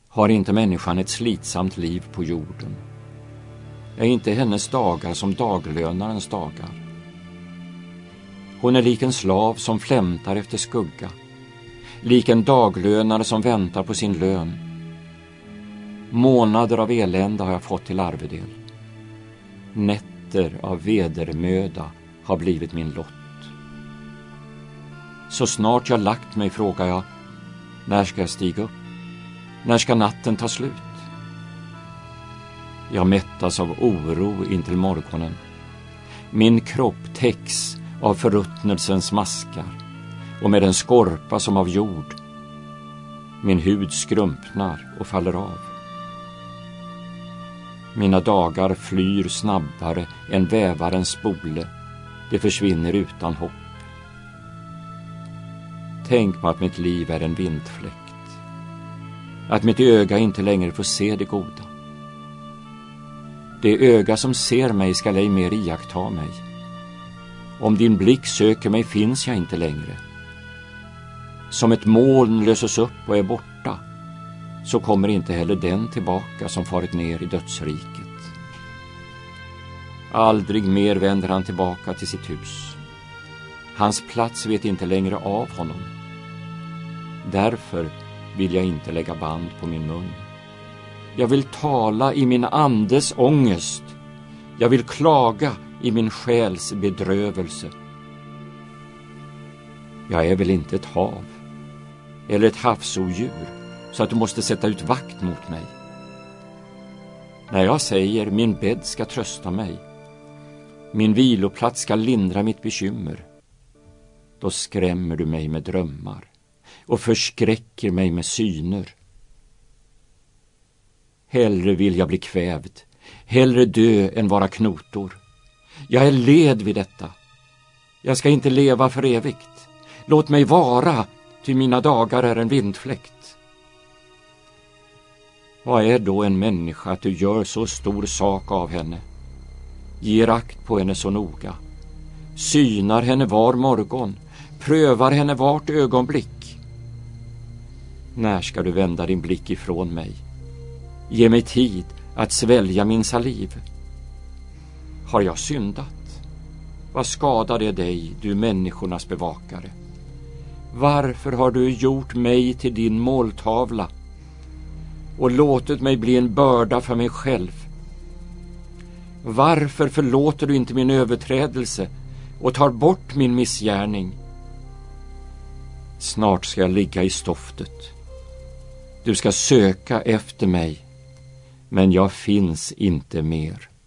Har inte människan ett slitsamt liv på jorden? Är inte hennes dagar som daglönarens dagar? Hon är lik en slav som flämtar efter skugga, lik en daglönare som väntar på sin lön. Månader av elände har jag fått till arvedel. Nätter av vedermöda har blivit min lott. Så snart jag lagt mig frågar jag, när ska jag stiga upp? När ska natten ta slut? Jag mättas av oro intill morgonen. Min kropp täcks av förruttnelsens maskar och med en skorpa som av jord. Min hud skrumpnar och faller av. Mina dagar flyr snabbare än vävarens spole. Det försvinner utan hopp. Tänk på att mitt liv är en vindfläkt. Att mitt öga inte längre får se det goda. Det öga som ser mig skall ej mer iaktta mig. Om din blick söker mig finns jag inte längre. Som ett moln löses upp och är borta, så kommer inte heller den tillbaka som farit ner i dödsriket. Aldrig mer vänder han tillbaka till sitt hus. Hans plats vet inte längre av honom. Därför vill jag inte lägga band på min mun. Jag vill tala i min andes ångest. Jag vill klaga i min själs bedrövelse. Jag är väl inte ett hav eller ett havsodjur så att du måste sätta ut vakt mot mig. När jag säger min bädd ska trösta mig, min viloplats ska lindra mitt bekymmer, då skrämmer du mig med drömmar och förskräcker mig med syner. Hellre vill jag bli kvävd, hellre dö än vara knotor. Jag är led vid detta. Jag ska inte leva för evigt. Låt mig vara, ty mina dagar är en vindfläkt. Vad är då en människa att du gör så stor sak av henne? Ger akt på henne så noga. Synar henne var morgon, prövar henne vart ögonblick. När ska du vända din blick ifrån mig? Ge mig tid att svälja min saliv. Har jag syndat? Vad skadar det dig, du människornas bevakare? Varför har du gjort mig till din måltavla och låtit mig bli en börda för mig själv? Varför förlåter du inte min överträdelse och tar bort min missgärning? Snart ska jag ligga i stoftet. Du ska söka efter mig, men jag finns inte mer.